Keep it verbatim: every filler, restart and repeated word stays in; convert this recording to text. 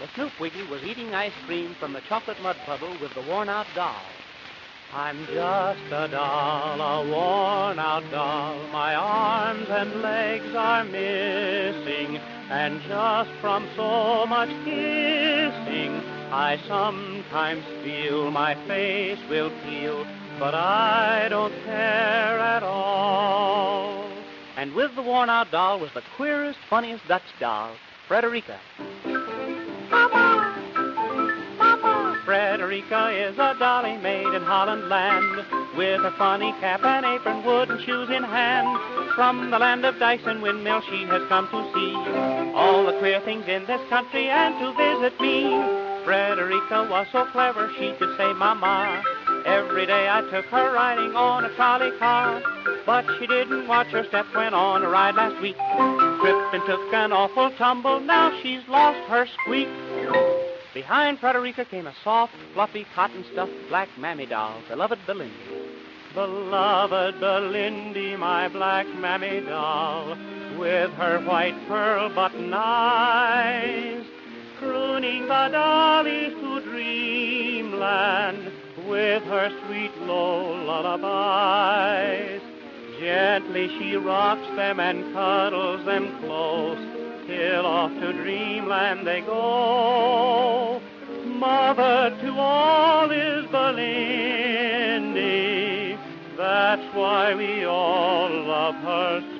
The Snoop Wiggy was eating ice cream from the chocolate mud puddle with the worn-out doll. I'm just a doll, a worn-out doll. My arms and legs are missing, and just from so much kissing, I sometimes feel my face will peel, but I don't care at all. And with the worn-out doll was the queerest, funniest Dutch doll, Frederica. Mama! Mama! Frederica is a dolly made in Holland land, with a funny cap and apron, wooden shoes in hand. From the land of dice and windmills she has come to see all the queer things in this country and to visit me. Frederica was so clever she could say Mama. Every day I took her riding on a trolley car, but she didn't watch her step when on a ride last week. Tripped and took an awful tumble, now she's lost her squeak. Behind Frederica came a soft, fluffy, cotton-stuffed black mammy doll, beloved Belindy. Beloved Belindy, my black mammy doll, with her white pearl button eyes, crooning the dollies to dreamland with her sweet low lullabies. Gently she rocks them and cuddles them close, till off to dreamland they go. Mother to all is Belindy, that's why we all love her